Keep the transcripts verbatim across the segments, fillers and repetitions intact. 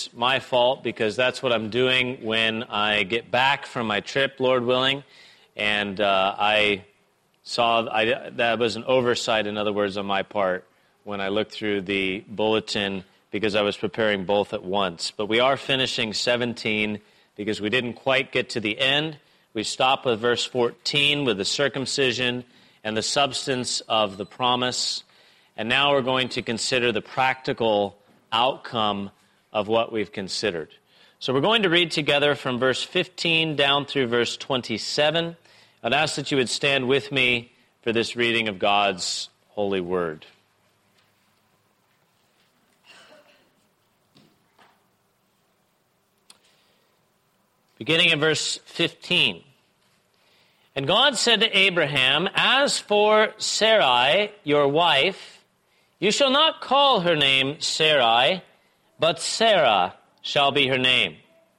is my fault because that's what I'm doing when I get back from my trip, Lord willing. And uh, I saw I, that was an oversight, in other words, on my part when I looked through the bulletin because I was preparing both at once. But we are finishing seventeen because we didn't quite get to the end. We stopped with verse fourteen with the circumcision and the substance of the promise. And now we're going to consider the practical outcome of what we've considered. So we're going to read together from verse fifteen down through verse twenty-seven. I'd ask that you would stand with me for this reading of God's holy word. Beginning in verse fifteen. And God said to Abraham, "As for Sarai, your wife, you shall not call her name Sarai, but Sarah shall be her name.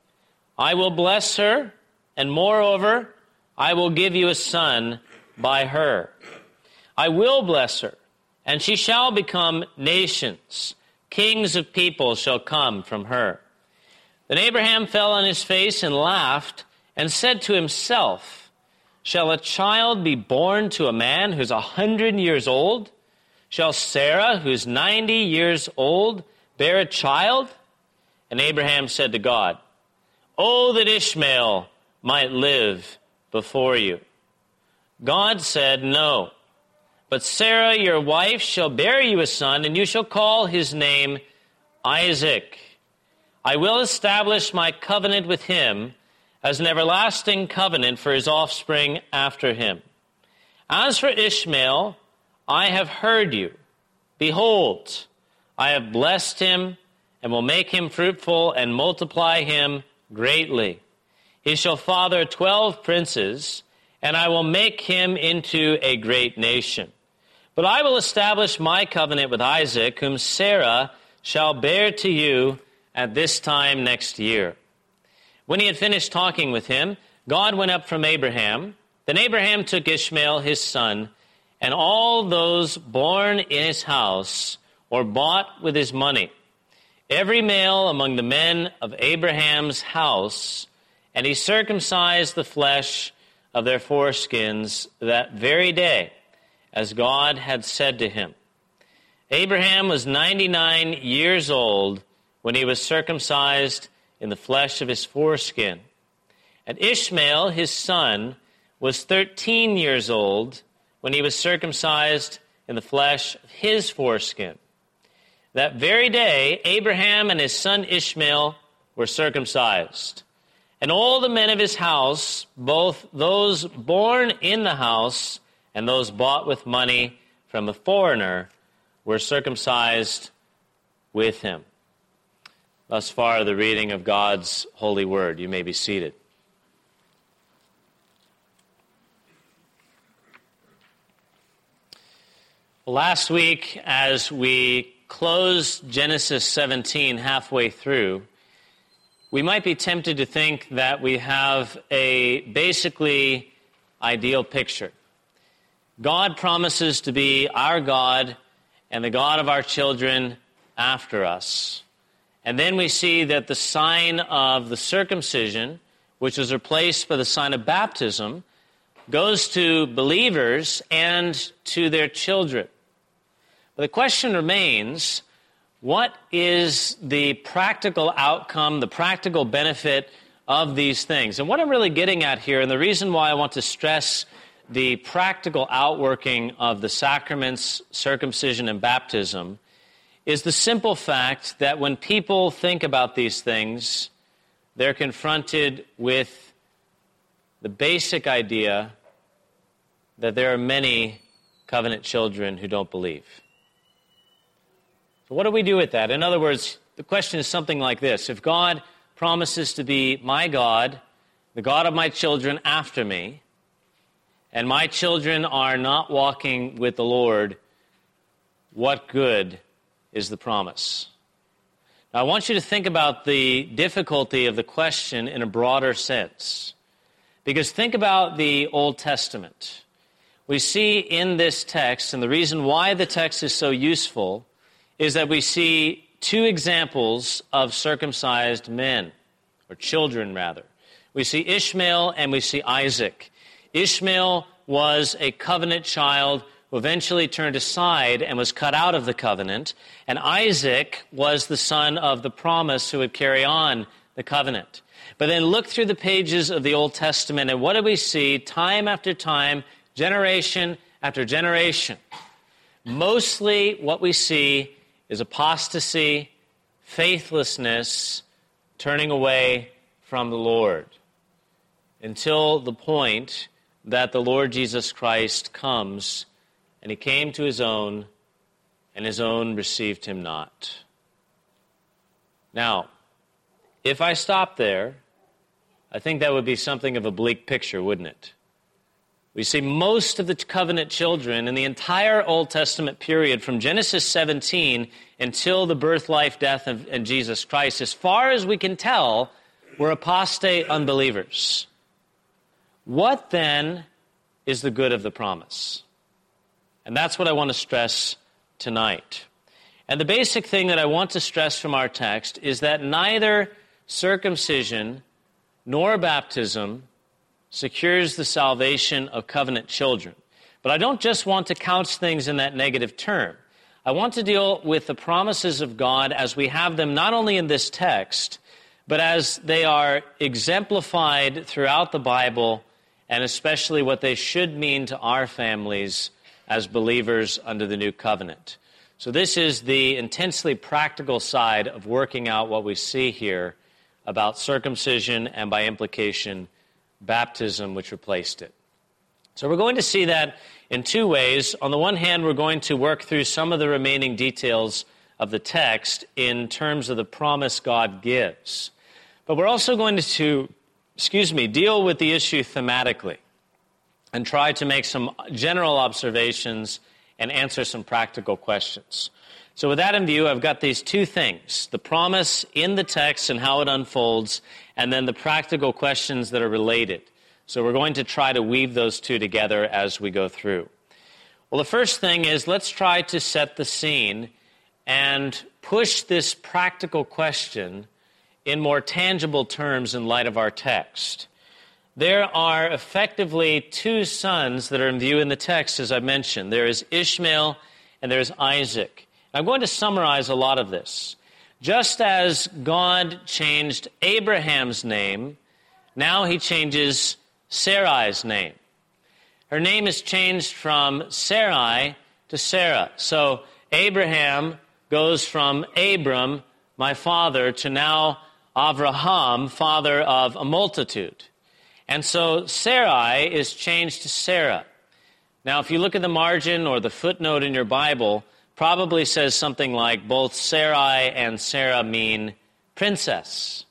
I will bless her, and moreover, I will give you a son by her. I will bless her, and she shall become nations. Kings of people shall come from her." Then Abraham fell on his face and laughed, and said to himself, "Shall a child be born to a man who's a hundred years old? Shall Sarah, who's ninety years old, bear a child?" And Abraham said to God, "Oh, that Ishmael might live before you." God said, "No, but Sarah, your wife, shall bear you a son, and you shall call his name Isaac. I will establish my covenant with him as an everlasting covenant for his offspring after him. As for Ishmael, I have heard you. Behold, I have blessed him and will make him fruitful and multiply him greatly. He shall father twelve princes, and I will make him into a great nation. But I will establish my covenant with Isaac, whom Sarah shall bear to you at this time next year." When he had finished talking with him, God went up from Abraham. Then Abraham took Ishmael his son, and all those born in his house or bought with his money, every male among the men of Abraham's house, and he circumcised the flesh of their foreskins that very day, as God had said to him. Abraham was ninety-nine years old when he was circumcised in the flesh of his foreskin. And Ishmael, his son, was thirteen years old when he was circumcised in the flesh of his foreskin. That very day, Abraham and his son Ishmael were circumcised. And all the men of his house, both those born in the house and those bought with money from a foreigner, were circumcised with him. Thus far, the reading of God's holy word. You may be seated. Last week, as we closed Genesis seventeen halfway through, we might be tempted to think that we have a basically ideal picture. God promises to be our God and the God of our children after us. And then we see that the sign of the circumcision, which was replaced by the sign of baptism, goes to believers and to their children. But the question remains, what is the practical outcome, the practical benefit of these things? And what I'm really getting at here, and the reason why I want to stress the practical outworking of the sacraments, circumcision, and baptism, is the simple fact that when people think about these things, they're confronted with the basic idea that there are many covenant children who don't believe. So what do we do with that? In other words, the question is something like this. If God promises to be my God, the God of my children after me, and my children are not walking with the Lord, what good is the promise? Now, I want you to think about the difficulty of the question in a broader sense. Because think about the Old Testament. We see in this text, and the reason why the text is so useful, is that we see two examples of circumcised men, or children rather. We see Ishmael and we see Isaac. Ishmael was a covenant child who eventually turned aside and was cut out of the covenant, and Isaac was the son of the promise who would carry on the covenant. But then look through the pages of the Old Testament, and what do we see time after time, generation after generation? Mostly what we see is apostasy, faithlessness, turning away from the Lord, until the point that the Lord Jesus Christ comes, and he came to his own, and his own received him not. Now, if I stop there, I think that would be something of a bleak picture, wouldn't it? We see most of the covenant children in the entire Old Testament period, from Genesis seventeen until the birth, life, death of, of Jesus Christ, as far as we can tell, were apostate unbelievers. What then is the good of the promise? And that's what I want to stress tonight. And the basic thing that I want to stress from our text is that neither circumcision nor baptism secures the salvation of covenant children. But I don't just want to couch things in that negative term. I want to deal with the promises of God as we have them not only in this text, but as they are exemplified throughout the Bible, and especially what they should mean to our families as believers under the new covenant. So this is the intensely practical side of working out what we see here about circumcision and, by implication, baptism, which replaced it. So we're going to see that in two ways. On the one hand, we're going to work through some of the remaining details of the text in terms of the promise God gives. But we're also going to, excuse me, deal with the issue thematically and try to make some general observations and answer some practical questions. So with that in view, I've got these two things: the promise in the text and how it unfolds, and then the practical questions that are related. So we're going to try to weave those two together as we go through. Well, the first thing is, let's try to set the scene and push this practical question in more tangible terms in light of our text. There are effectively two sons that are in view in the text, as I mentioned. There is Ishmael and there is Isaac. I'm going to summarize a lot of this. Just as God changed Abraham's name, now he changes Sarai's name. Her name is changed from Sarai to Sarah. So Abraham goes from Abram, my father, to now Avraham, father of a multitude. And so Sarai is changed to Sarah. Now, if you look at the margin or the footnote in your Bible, probably says something like both Sarai and Sarah mean princess.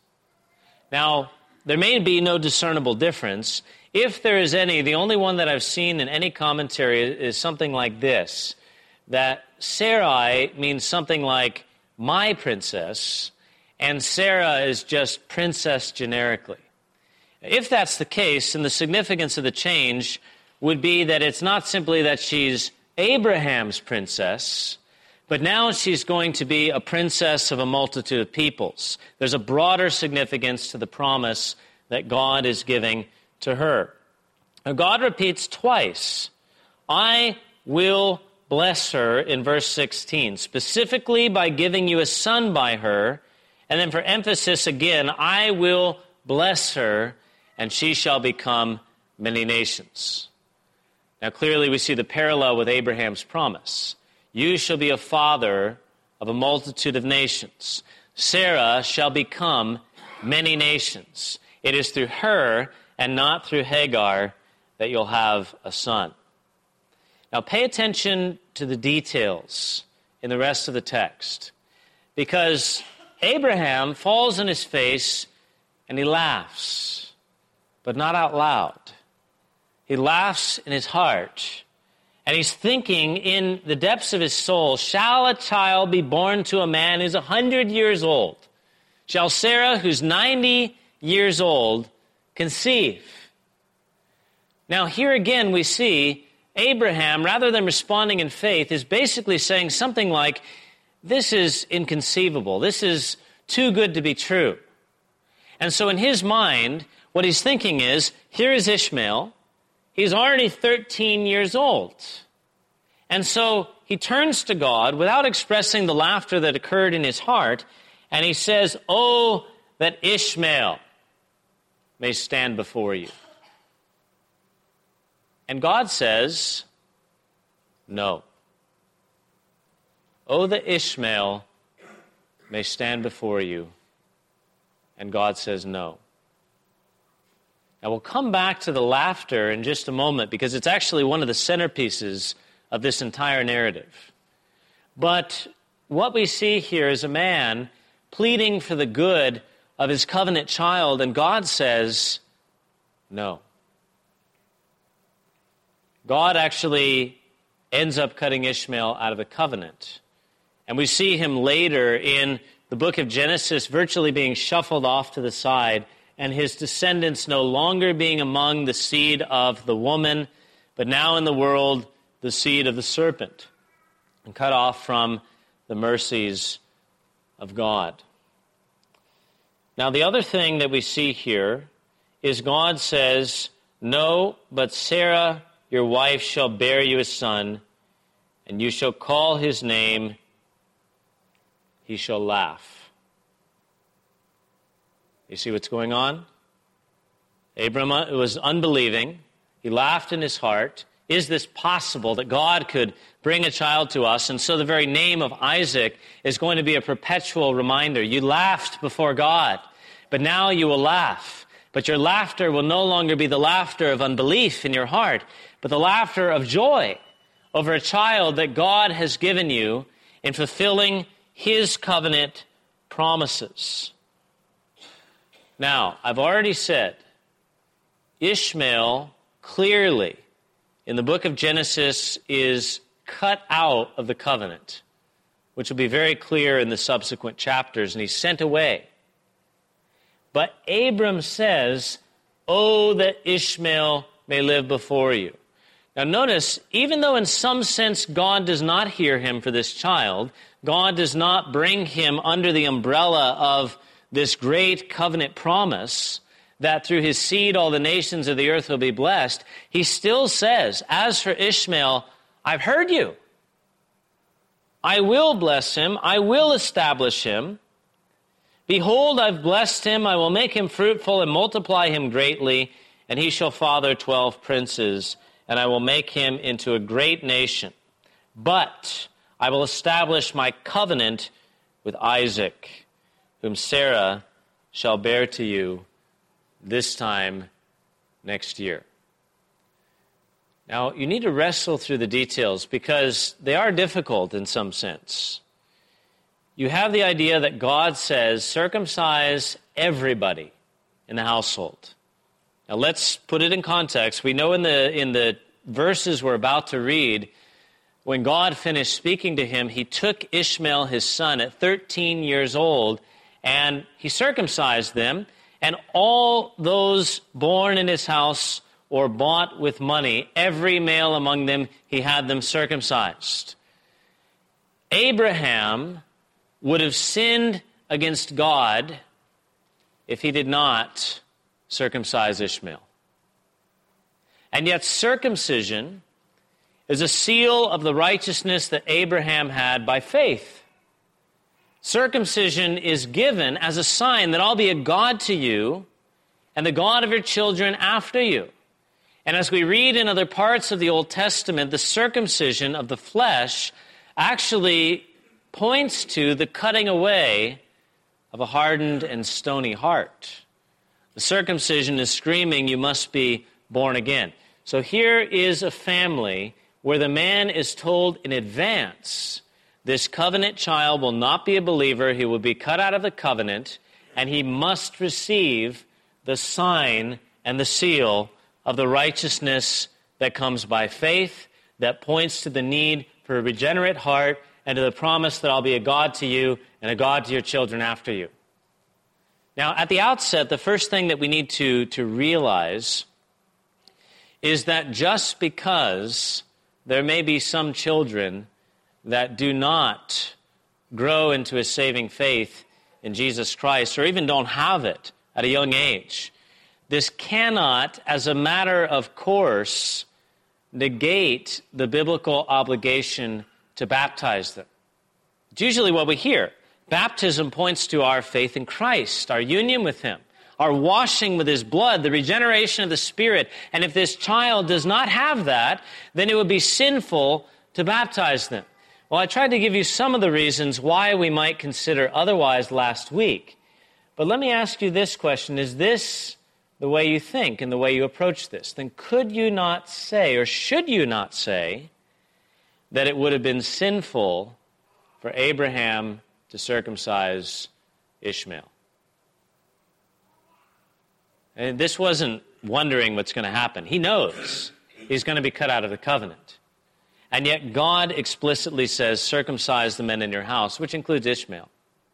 Now, there may be no discernible difference. If there is any, the only one that I've seen in any commentary is something like this, that Sarai means something like my princess, and Sarah is just princess generically. If that's the case, then the significance of the change would be that it's not simply that she's Abraham's princess, but now she's going to be a princess of a multitude of peoples. There's a broader significance to the promise that God is giving to her. Now, God repeats twice, I will bless her, in verse sixteen, specifically by giving you a son by her, and then for emphasis again, I will bless her, and she shall become many nations. Now, clearly we see the parallel with Abraham's promise. You shall be a father of a multitude of nations. Sarah shall become many nations. It is through her and not through Hagar that you'll have a son. Now, pay attention to the details in the rest of the text, because Abraham falls on his face and he laughs, but not out loud. He laughs in his heart, and he's thinking in the depths of his soul, shall a child be born to a man who's a hundred years old? Shall Sarah, who's ninety years old, conceive? Now, here again we see Abraham, rather than responding in faith, is basically saying something like, this is inconceivable. This is too good to be true. And so in his mind, what he's thinking is, here is Ishmael. He's already thirteen years old. And so he turns to God without expressing the laughter that occurred in his heart, and he says, "Oh, that Ishmael may stand before you." And God says, "No. Oh, that Ishmael may stand before you." And God says, "No." Now we'll come back to the laughter in just a moment, because it's actually one of the centerpieces of this entire narrative. But what we see here is a man pleading for the good of his covenant child, and God says, no. God actually ends up cutting Ishmael out of the covenant. And we see him later in the book of Genesis virtually being shuffled off to the side, and his descendants no longer being among the seed of the woman, but now in the world, the seed of the serpent, and cut off from the mercies of God. Now, the other thing that we see here is God says, "No, but Sarah, your wife, shall bear you a son, and you shall call his name, he shall laugh." You see what's going on? Abram was unbelieving. He laughed in his heart. Is this possible that God could bring a child to us? And so the very name of Isaac is going to be a perpetual reminder. You laughed before God, but now you will laugh. But your laughter will no longer be the laughter of unbelief in your heart, but the laughter of joy over a child that God has given you in fulfilling his covenant promises. Now, I've already said, Ishmael clearly in the book of Genesis is cut out of the covenant, which will be very clear in the subsequent chapters, and he's sent away. But Abram says, "Oh, that Ishmael may live before you." Now notice, even though in some sense God does not hear him for this child, God does not bring him under the umbrella of this great covenant promise that through his seed all the nations of the earth will be blessed, he still says, "As for Ishmael, I've heard you. I will bless him. I will establish him. Behold, I've blessed him. I will make him fruitful and multiply him greatly, and he shall father twelve princes, and I will make him into a great nation. But I will establish my covenant with Isaac, whom Sarah shall bear to you this time next year." Now, you need to wrestle through the details because they are difficult in some sense. You have the idea that God says, circumcise everybody in the household. Now, let's put it in context. We know in the in the verses we're about to read, when God finished speaking to him, he took Ishmael, his son, at thirteen years old, and he circumcised them. And all those born in his house or bought with money, every male among them, he had them circumcised. Abraham would have sinned against God if he did not circumcise Ishmael. And yet circumcision is a seal of the righteousness that Abraham had by faith. Circumcision is given as a sign that I'll be a God to you and the God of your children after you. And as we read in other parts of the Old Testament, the circumcision of the flesh actually points to the cutting away of a hardened and stony heart. The circumcision is screaming, you must be born again. So here is a family where the man is told in advance, this covenant child will not be a believer, he will be cut out of the covenant, and he must receive the sign and the seal of the righteousness that comes by faith, that points to the need for a regenerate heart and to the promise that I'll be a God to you and a God to your children after you. Now, at the outset, the first thing that we need to, to realize is that just because there may be some children that do not grow into a saving faith in Jesus Christ, or even don't have it at a young age, this cannot, as a matter of course, negate the biblical obligation to baptize them. It's usually what we hear. Baptism points to our faith in Christ, our union with him, our washing with his blood, the regeneration of the Spirit. And if this child does not have that, then it would be sinful to baptize them. Well, I tried to give you some of the reasons why we might consider otherwise last week. But let me ask you this question. Is this the way you think and the way you approach this? Then could you not say, or should you not say, that it would have been sinful for Abraham to circumcise Ishmael? And this wasn't wondering what's going to happen. He knows he's going to be cut out of the covenant. And yet God explicitly says, circumcise the men in your house, which includes Ishmael.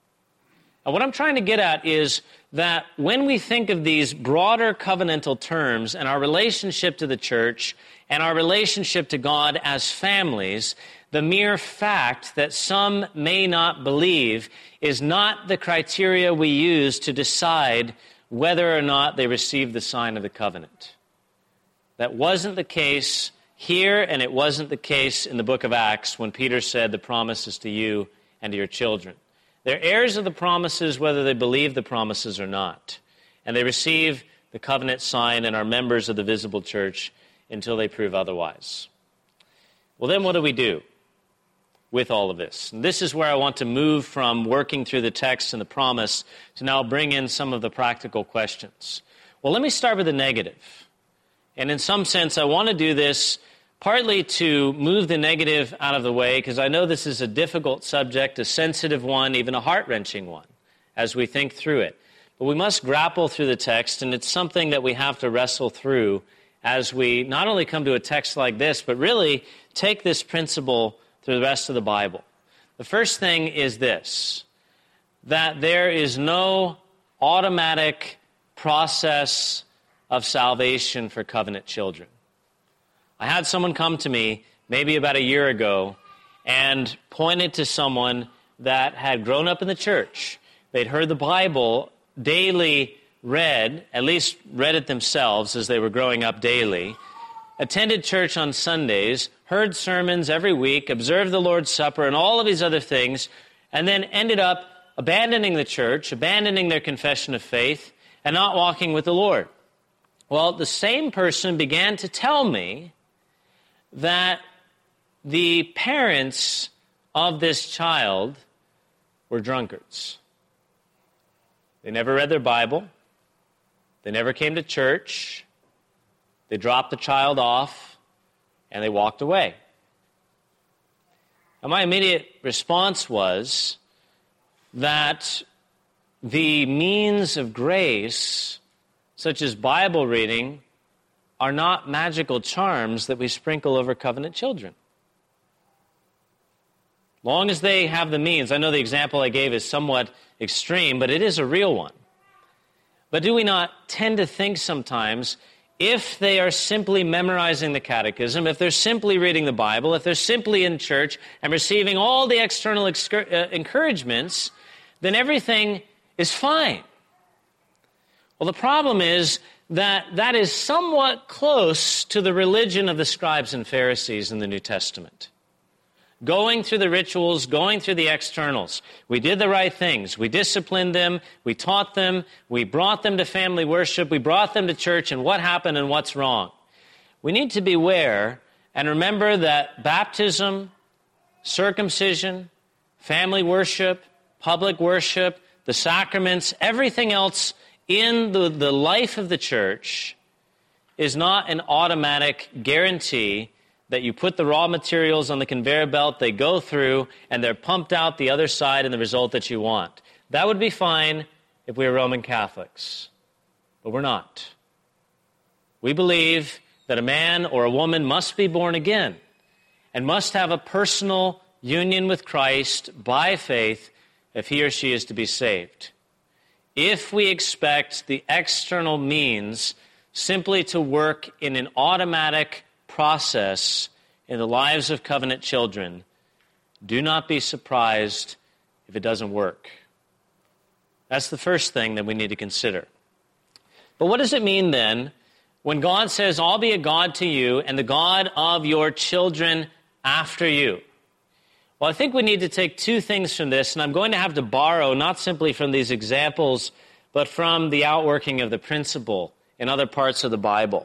And what I'm trying to get at is that when we think of these broader covenantal terms and our relationship to the church and our relationship to God as families, the mere fact that some may not believe is not the criteria we use to decide whether or not they received the sign of the covenant. That wasn't the case here, and it wasn't the case in the book of Acts when Peter said the promise is to you and to your children. They're heirs of the promises whether they believe the promises or not. And they receive the covenant sign and are members of the visible church until they prove otherwise. Well, then what do we do with all of this? And this is where I want to move from working through the text and the promise to now bring in some of the practical questions. Well, let me start with the negative. And in some sense, I want to do this partly to move the negative out of the way, because I know this is a difficult subject, a sensitive one, even a heart-wrenching one, as we think through it. But we must grapple through the text, and it's something that we have to wrestle through as we not only come to a text like this, but really take this principle through the rest of the Bible. The first thing is this, that there is no automatic process of salvation for covenant children. I had someone come to me maybe about a year ago and pointed to someone that had grown up in the church. They'd heard the Bible daily read, at least read it themselves as they were growing up daily, attended church on Sundays, heard sermons every week, observed the Lord's Supper and all of these other things, and then ended up abandoning the church, abandoning their confession of faith, and not walking with the Lord. Well, the same person began to tell me that the parents of this child were drunkards. They never read their Bible. They never came to church. They dropped the child off, and they walked away. And my immediate response was that the means of grace, such as Bible reading, are not magical charms that we sprinkle over covenant children. Long as they have the means. I know the example I gave is somewhat extreme, but it is a real one. But do we not tend to think sometimes, if they are simply memorizing the catechism, if they're simply reading the Bible, if they're simply in church and receiving all the external excur- uh, encouragements, then everything is fine? Well, the problem is that that is somewhat close to the religion of the scribes and Pharisees in the New Testament. Going through the rituals, going through the externals. We did the right things. We disciplined them. We taught them. We brought them to family worship. We brought them to church. And what happened and what's wrong? We need to beware and remember that baptism, circumcision, family worship, public worship, the sacraments, everything else in the, the life of the church is not an automatic guarantee that you put the raw materials on the conveyor belt, they go through, and they're pumped out the other side in the result that you want. That would be fine if we were Roman Catholics, but we're not. We believe that a man or a woman must be born again and must have a personal union with Christ by faith if he or she is to be saved. If we expect the external means simply to work in an automatic process in the lives of covenant children, do not be surprised if it doesn't work? That's the first thing that we need to consider. But what does it mean then when God says, I'll be a God to you and the God of your children after you? Well, I think we need to take two things from this, and I'm going to have to borrow not simply from these examples, but from the outworking of the principle in other parts of the Bible.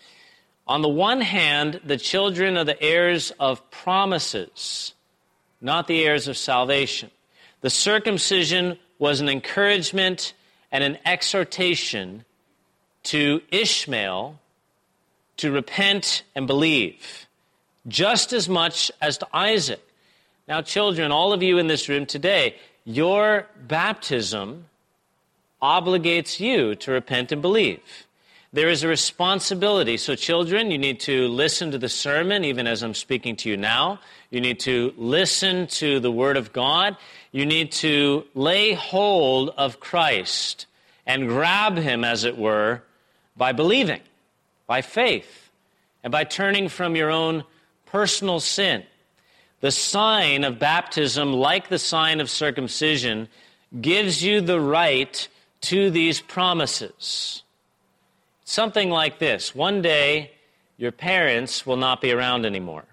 On the one hand, the children are the heirs of promises, not the heirs of salvation. The circumcision was an encouragement and an exhortation to Ishmael to repent and believe, just as much as to Isaac. Now, children, all of you in this room today, your baptism obligates you to repent and believe. There is a responsibility. So, children, you need to listen to the sermon, even as I'm speaking to you now. You need to listen to the Word of God. You need to lay hold of Christ and grab Him, as it were, by believing, by faith, and by turning from your own personal sin. The sign of baptism, like the sign of circumcision, gives you the right to these promises. Something like this. One day, your parents will not be around anymore.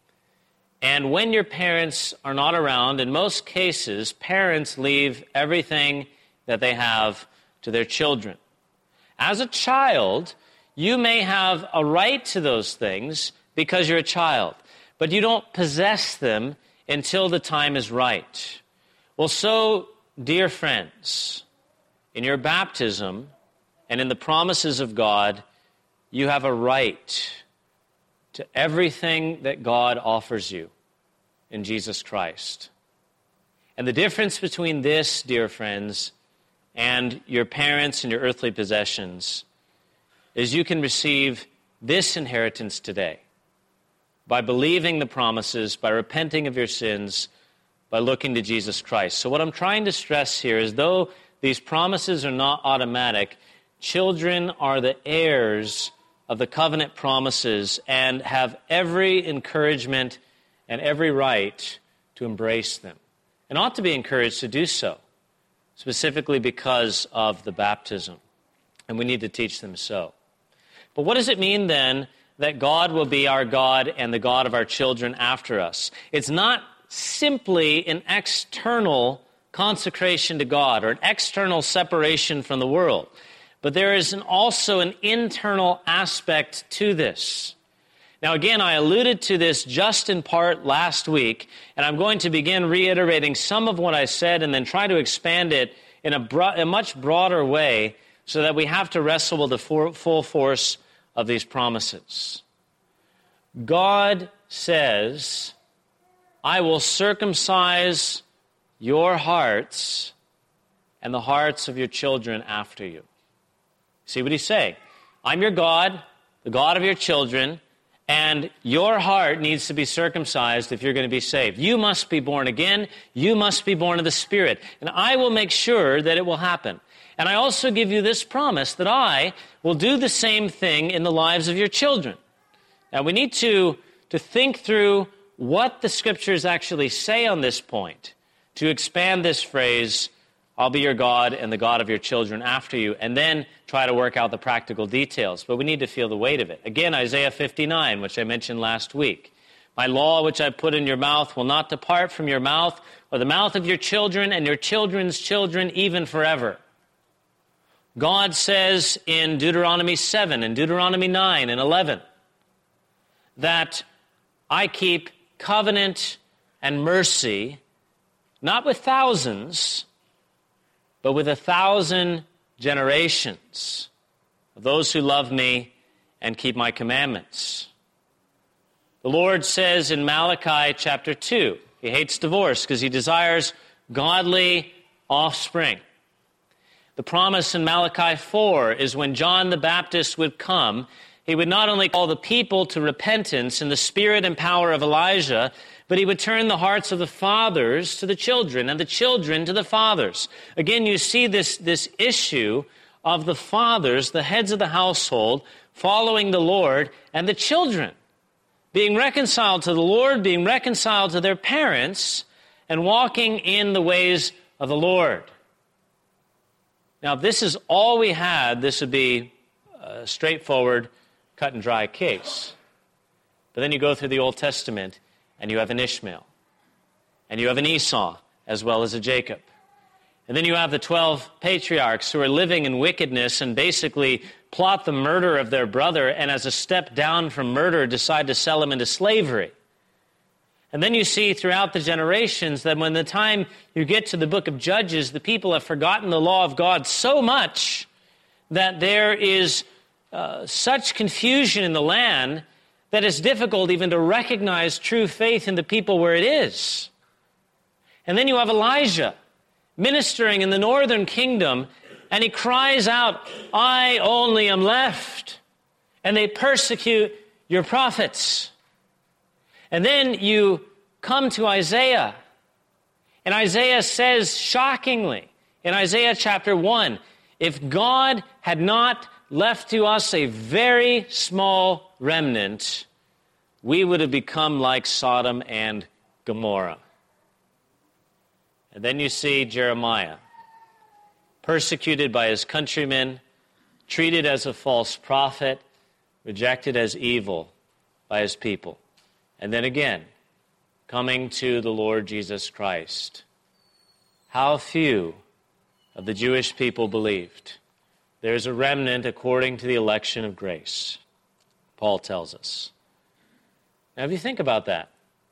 And when your parents are not around, in most cases, parents leave everything that they have to their children. As a child, you may have a right to those things because you're a child, but you don't possess them until the time is right. Well, so, dear friends, in your baptism and in the promises of God, you have a right to everything that God offers you in Jesus Christ. And the difference between this, dear friends, and your parents and your earthly possessions is you can receive this inheritance today by believing the promises, by repenting of your sins, by looking to Jesus Christ. So what I'm trying to stress here is, though these promises are not automatic, children are the heirs of the covenant promises and have every encouragement and every right to embrace them, and ought to be encouraged to do so, specifically because of the baptism. And we need to teach them so. But what does it mean then that God will be our God and the God of our children after us? It's not simply an external consecration to God or an external separation from the world, but there is an, also an internal aspect to this. Now, again, I alluded to this just in part last week, and I'm going to begin reiterating some of what I said and then try to expand it in a, bro- a much broader way so that we have to wrestle with the for- full force of these promises. God says, I will circumcise your hearts and the hearts of your children after you. See what he's saying? I'm your God, the God of your children, and your heart needs to be circumcised if you're going to be saved. You must be born again. You must be born of the Spirit. And I will make sure that it will happen. And I also give you this promise that I will do the same thing in the lives of your children. Now, we need to, to think through what the Scriptures actually say on this point to expand this phrase, I'll be your God and the God of your children after you, and then try to work out the practical details. But we need to feel the weight of it. Again, Isaiah fifty-nine, which I mentioned last week. My law which I put in your mouth will not depart from your mouth, or the mouth of your children and your children's children, even forever. God says in Deuteronomy seven and Deuteronomy nine and eleven that I keep covenant and mercy, not with thousands, but with a thousand generations of those who love me and keep my commandments. The Lord says in Malachi chapter two, he hates divorce because he desires godly offspring. The promise in Malachi four is when John the Baptist would come, he would not only call the people to repentance in the spirit and power of Elijah, but he would turn the hearts of the fathers to the children and the children to the fathers. Again, you see this, this issue of the fathers, the heads of the household, following the Lord, and the children being reconciled to the Lord, being reconciled to their parents, and walking in the ways of the Lord. Now, if this is all we had, this would be a straightforward, cut and dry case. But then you go through the Old Testament, and you have an Ishmael, and you have an Esau, as well as a Jacob. And then you have the twelve patriarchs who are living in wickedness and basically plot the murder of their brother, and as a step down from murder, decide to sell him into slavery. And then you see throughout the generations that when the time you get to the book of Judges, the people have forgotten the law of God so much that there is uh, such confusion in the land that it's difficult even to recognize true faith in the people where it is. And then you have Elijah ministering in the northern kingdom, and he cries out, "I only am left," and they persecute your prophets. And then you come to Isaiah, and Isaiah says shockingly in Isaiah chapter one, if God had not left to us a very small remnant, we would have become like Sodom and Gomorrah. And then you see Jeremiah, persecuted by his countrymen, treated as a false prophet, rejected as evil by his people. And then again, coming to the Lord Jesus Christ. How few of the Jewish people believed. There's a remnant according to the election of grace, Paul tells us. Now, if you think about that,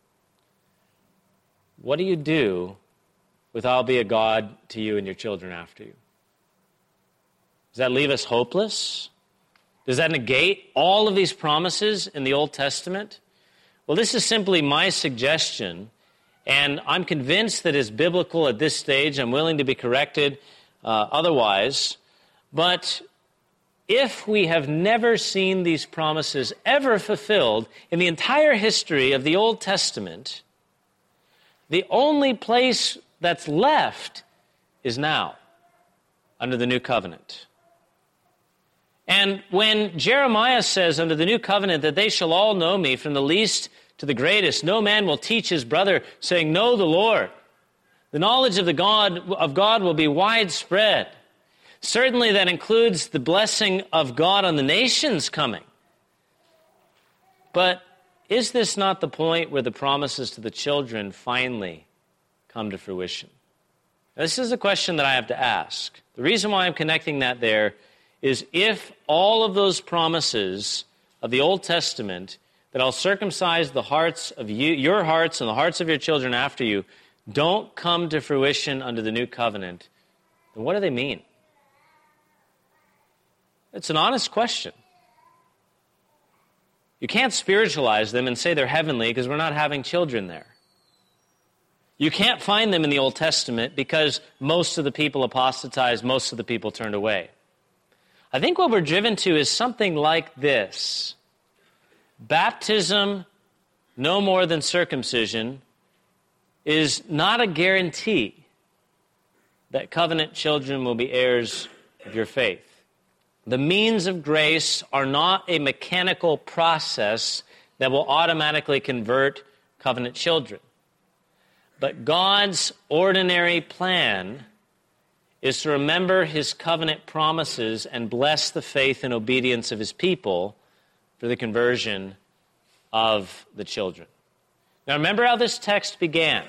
what do you do with "I'll be a God to you and your children after you"? Does that leave us hopeless? Does that negate all of these promises in the Old Testament? Well, this is simply my suggestion, and I'm convinced that it's biblical at this stage. I'm willing to be corrected uh, otherwise. But if we have never seen these promises ever fulfilled in the entire history of the Old Testament, the only place that's left is now, under the new covenant. And when Jeremiah says under the new covenant that they shall all know me, from the least to the greatest, no man will teach his brother, saying, know the Lord. The knowledge of the God of God will be widespread. Certainly that includes the blessing of God on the nations coming. But is this not the point where the promises to the children finally come to fruition? Now, this is a question that I have to ask. The reason why I'm connecting that there is if all of those promises of the Old Testament, that I'll circumcise the hearts of you, your hearts and the hearts of your children after you, don't come to fruition under the new covenant, then what do they mean? It's an honest question. You can't spiritualize them and say they're heavenly because we're not having children there. You can't find them in the Old Testament because most of the people apostatized, most of the people turned away. I think what we're driven to is something like this. Baptism, no more than circumcision, is not a guarantee that covenant children will be heirs of your faith. The means of grace are not a mechanical process that will automatically convert covenant children. But God's ordinary plan is to remember his covenant promises and bless the faith and obedience of his people for the conversion of the children. Now remember how this text began.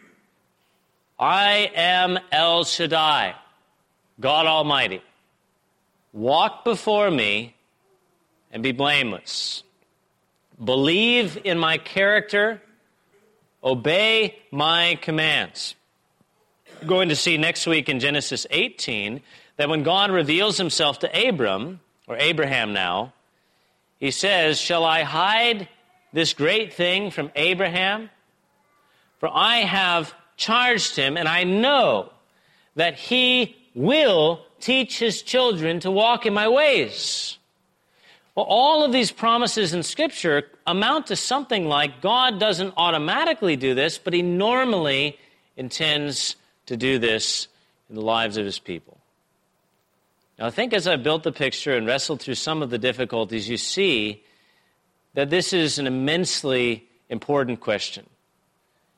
I am El Shaddai, God Almighty. Walk before me and be blameless. Believe in my character. Obey my commands. We're going to see next week in Genesis eighteen that when God reveals himself to Abram, or Abraham now, he says, shall I hide this great thing from Abraham? For I have charged him, and I know that he will teach his children to walk in my ways. Well, all of these promises in Scripture amount to something like God doesn't automatically do this, but he normally intends to do this in the lives of his people. Now, I think as I built the picture and wrestled through some of the difficulties, you see that this is an immensely important question.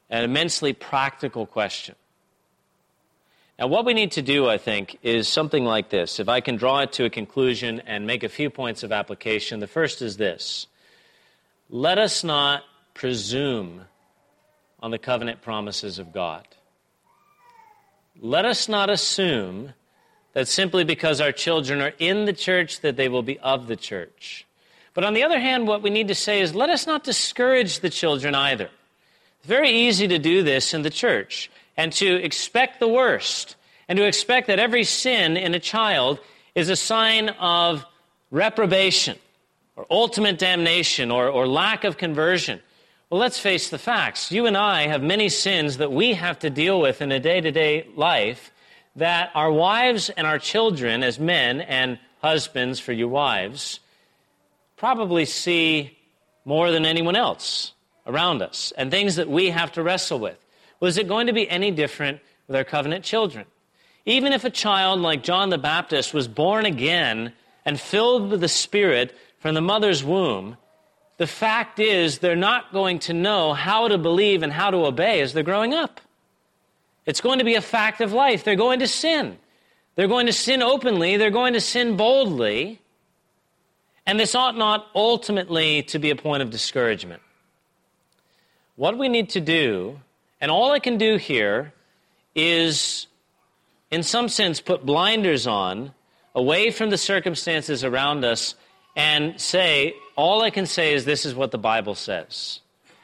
an immensely practical question. Now, what we need to do, I think, is something like this. If I can draw it to a conclusion and make a few points of application, the first is this. Let us not presume on the covenant promises of God. Let us not assume that simply because our children are in the church that they will be of the church. But on the other hand, what we need to say is let us not discourage the children either. It's very easy to do this in the church and to expect the worst and to expect that every sin in a child is a sign of reprobation or ultimate damnation or, or lack of conversion. Well, let's face the facts. You and I have many sins that we have to deal with in a day-to-day life that our wives and our children as men and husbands for you wives probably see more than anyone else around us, and things that we have to wrestle with. Well, is it going to be any different with our covenant children? Even if a child like John the Baptist was born again and filled with the Spirit from the mother's womb, the fact is they're not going to know how to believe and how to obey as they're growing up. It's going to be a fact of life. They're going to sin. They're going to sin openly. They're going to sin boldly. And this ought not ultimately to be a point of discouragement. What we need to do, and all I can do here, is, in some sense, put blinders on, away from the circumstances around us, and say, all I can say is this is what the Bible says.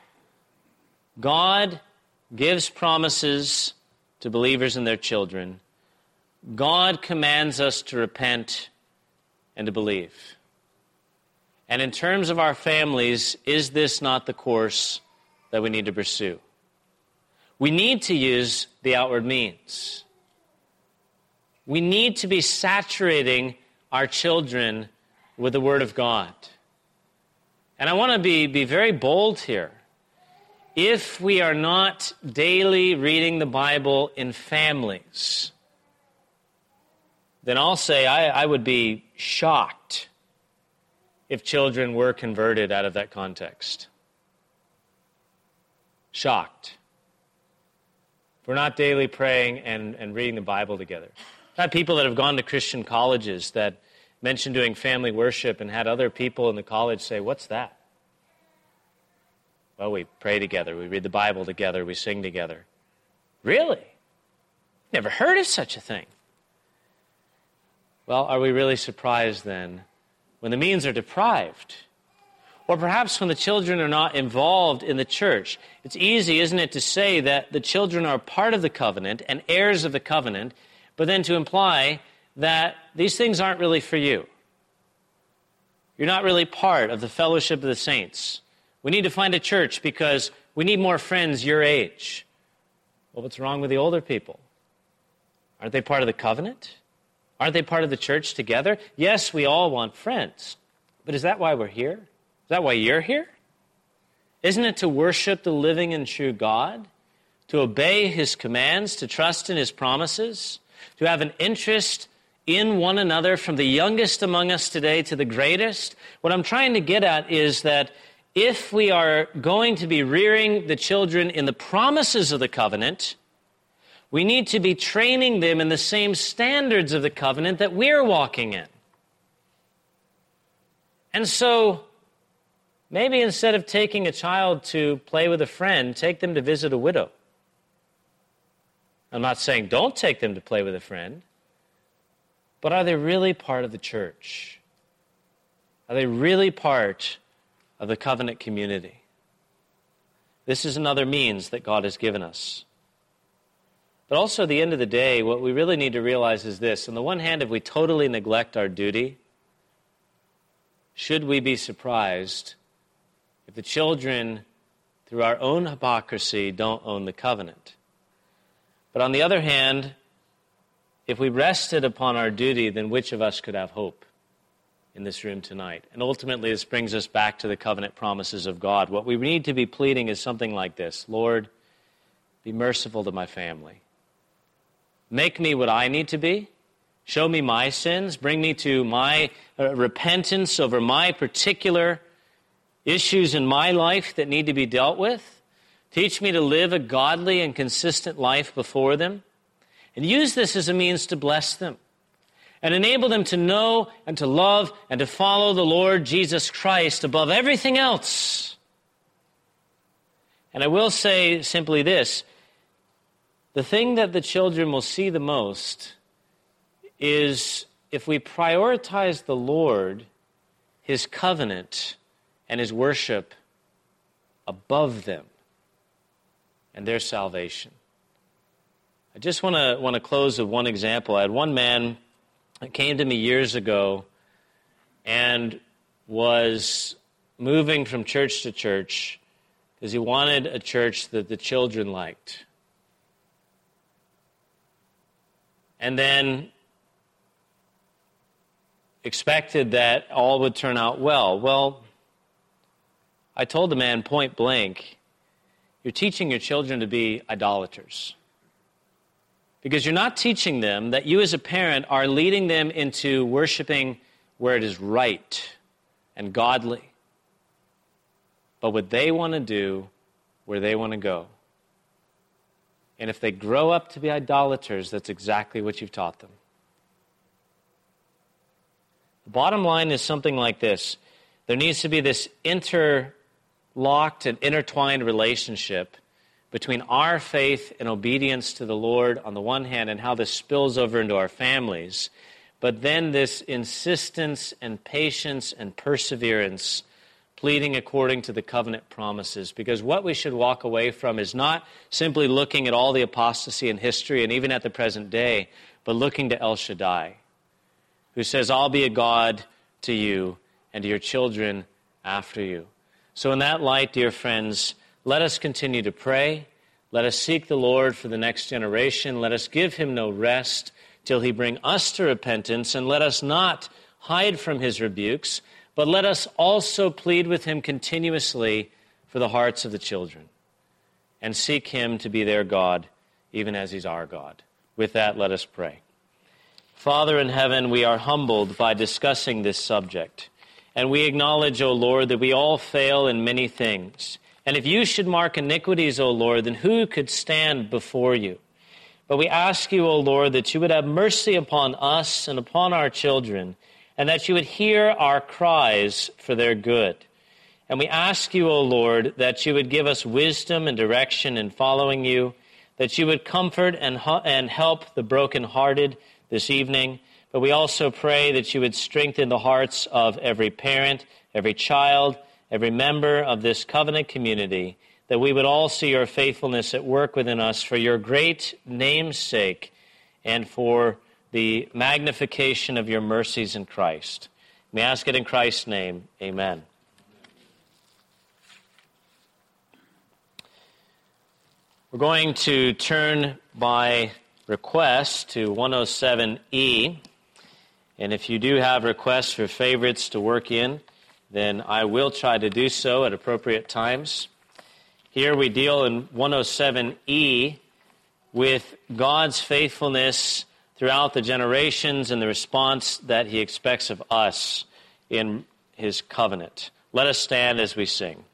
God gives promises to believers and their children. God commands us to repent and to believe. And in terms of our families, is this not the course that we need to pursue? We need to use the outward means. We need to be saturating our children with the Word of God. And I want to be, be very bold here. If we are not daily reading the Bible in families, then I'll say I, I would be shocked if children were converted out of that context. Shocked. If we're not daily praying and, and reading the Bible together. I've had people that have gone to Christian colleges that mentioned doing family worship and had other people in the college say, what's that? Well, we pray together, we read the Bible together, we sing together. Really? Never heard of such a thing. Well, are we really surprised then when the means are deprived? Or perhaps when the children are not involved in the church? It's easy, isn't it, to say that the children are part of the covenant and heirs of the covenant, but then to imply that these things aren't really for you. You're not really part of the fellowship of the saints. We need to find a church because we need more friends your age. Well, what's wrong with the older people? Aren't they part of the covenant? Aren't they part of the church together? Yes, we all want friends. But is that why we're here? Is that why you're here? Isn't it to worship the living and true God? To obey His commands, to trust in His promises, to have an interest in one another from the youngest among us today to the greatest? What I'm trying to get at is that if we are going to be rearing the children in the promises of the covenant, we need to be training them in the same standards of the covenant that we're walking in. And so, maybe instead of taking a child to play with a friend, take them to visit a widow. I'm not saying don't take them to play with a friend, but are they really part of the church? Are they really part of the covenant community? This is another means that God has given us. But also, at the end of the day, what we really need to realize is this. On the one hand, if we totally neglect our duty, should we be surprised if the children, through our own hypocrisy, don't own the covenant? But on the other hand, if we rested upon our duty, then which of us could have hope in this room tonight? And ultimately, this brings us back to the covenant promises of God. What we need to be pleading is something like this. Lord, be merciful to my family. Make me what I need to be. Show me my sins. Bring me to my uh, repentance over my particular issues in my life that need to be dealt with. Teach me to live a godly and consistent life before them, and use this as a means to bless them, and enable them to know and to love and to follow the Lord Jesus Christ above everything else. And I will say simply this: the thing that the children will see the most is if we prioritize the Lord, His covenant, and His worship above them and their salvation. I just want to want to close with one example. I had one man that came to me years ago and was moving from church to church because he wanted a church that the children liked. And then expected that all would turn out well. Well, I told the man point blank, you're teaching your children to be idolaters. Because you're not teaching them that you as a parent are leading them into worshiping where it is right and godly, but what they want to do, where they want to go. And if they grow up to be idolaters, that's exactly what you've taught them. The bottom line is something like this. There needs to be this interlocked and intertwined relationship between our faith and obedience to the Lord on the one hand, and how this spills over into our families, but then this insistence and patience and perseverance, pleading according to the covenant promises. Because what we should walk away from is not simply looking at all the apostasy in history and even at the present day, but looking to El Shaddai, who says, I'll be a God to you and to your children after you. So in that light, dear friends, let us continue to pray. Let us seek the Lord for the next generation. Let us give him no rest till he bring us to repentance, and let us not hide from his rebukes, but let us also plead with him continuously for the hearts of the children, and seek him to be their God, even as he's our God. With that, let us pray. Father in heaven, we are humbled by discussing this subject, and we acknowledge, O Lord, that we all fail in many things. And if you should mark iniquities, O Lord, then who could stand before you? But we ask you, O Lord, that you would have mercy upon us and upon our children, and that you would hear our cries for their good. And we ask you, O Lord, that you would give us wisdom and direction in following you, that you would comfort and, and help the brokenhearted this evening. But we also pray that you would strengthen the hearts of every parent, every child, every member of this covenant community, that we would all see your faithfulness at work within us for your great name's sake and for the magnification of your mercies in Christ. We ask it in Christ's name. Amen. We're going to turn by request to one oh seven E. And if you do have requests for favorites to work in, then I will try to do so at appropriate times. Here we deal in one oh seven E with God's faithfulness throughout the generations and the response that he expects of us in his covenant. Let us stand as we sing.